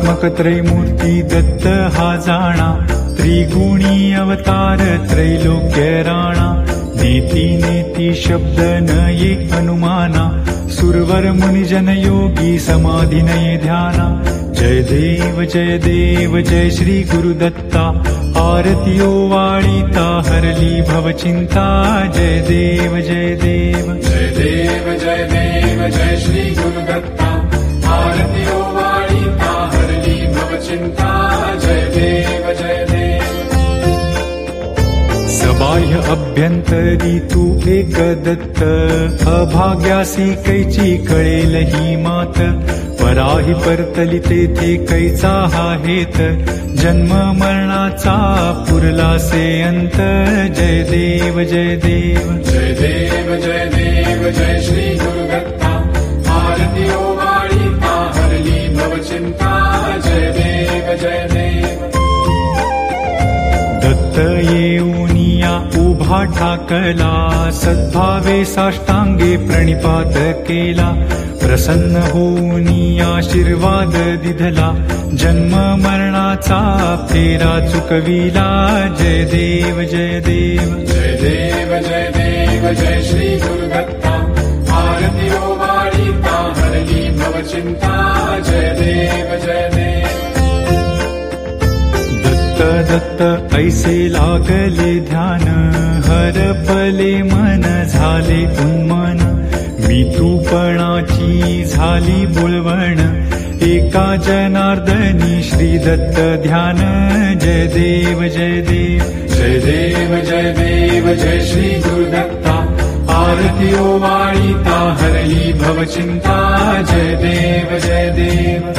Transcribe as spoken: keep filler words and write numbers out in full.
त्रिगुणात्मक त्रैमूर्ती दत्त हा जाणा, त्रिगुणी अवतार त्रैलोक्य राणा, नेती नेती शब्द न ये अनुमाना, सुरवर मुनिजन योगी समाधी नये ध्याना। जय देव जय देव जय श्री गुरुदत्ता, आरतियो वाळीता हरली भवचिंता। जय देव जय देव जय देव जय देव जय श्री गुरुदत्ता, आरतियो वाळीता हरली भवचिंता। जय देव जय देव। सबाह्य अभ्यंतरी तू एक दत्त, अभाग्यासी कैची कळेल ही मात। पराही परतली तेथे कैचा हा हेत, जन्म मरणाचा पुरलासे अंत। जय देव जय देव जय देव जय देव जय श्री गुरुदत्ता, आरतियो वाळीता हरली भवचिंता। जय देव जय देव। दत्त येऊनिया उभा ठाकला, सद्भावे साष्टांगे प्रणिपात केला। प्रसन्न होऊनी आशीर्वाद दिधला, जन्म मरणाचा फेरा चुकविला। जय देव जय देव जय देव जय देव जय श्री गुरुदत्ता, आरतियो वाळीता हरली भवचिंता। जय देव जय देव। दत्त दत्त ऐसे लागले ध्यान, हरपले मन झाले उन्मन। मी तूपणाची झाली बोलवण, एका जनार्दनी श्री दत्त ध्यान। जय देव जय देव जय देव जय देव जय श्री गुरुदत्ता, आरतियो वाळीता हरली भवचिंता। जय देव जय देव।